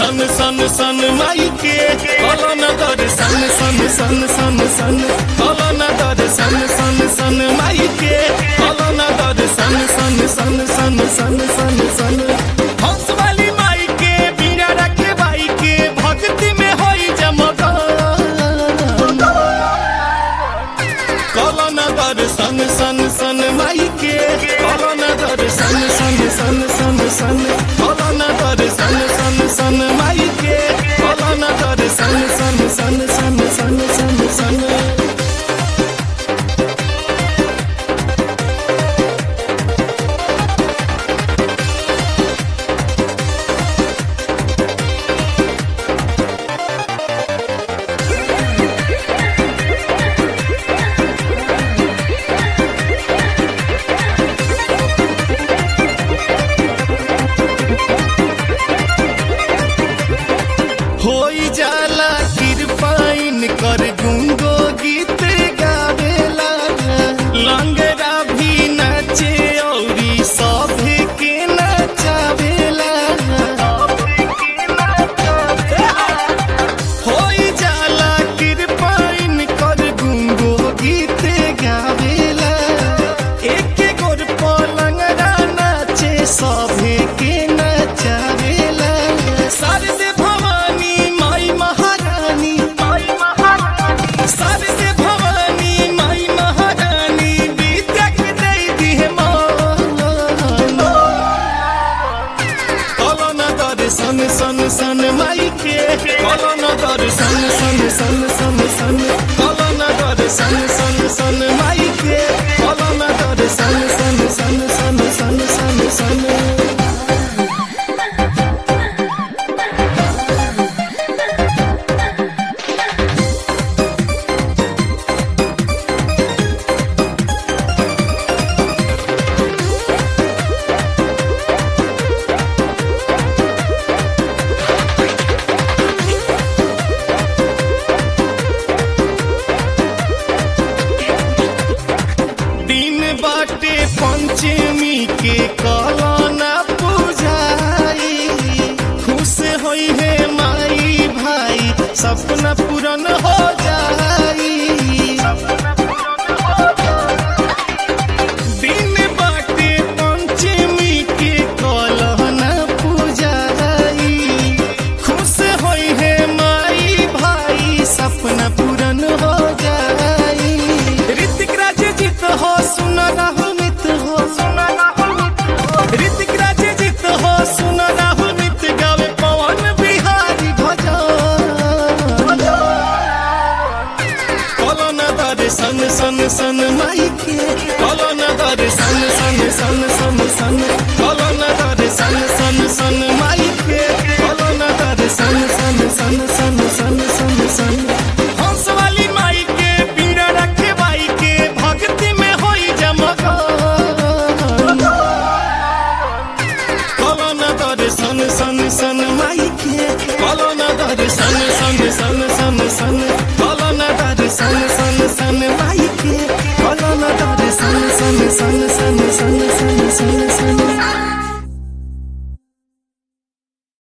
सन सन सन माई के कलन दर्शन सन सन सन सन कलन दर्शन सन सन माई के कलन दर्शन सन सन सन सन सन सन हंस वाली माई के बीड़ा रखे बाई के भक्ति में होई जमगा कलन दर्शन सन सन माई के कलन दर्शन सन सन सन सन कलन दर्शन सन सन माई के कलन दर्शन सन सन सन सन सन सन होई जाला कृपाइन कर गुंगो गीत गावेला लंगरा भी नाचे औरी सभे के नचावेला होई जाला कृपाइन कर गुंगो गीत गावेला एक गोर पलंगरा नाचे सभे के नचावेला शारदे सन सन सन माई के कलन दर्शन सन सन सन सन कलन दर्शन सन सन माई के कलन दर्शन सन सन सन सन सन सन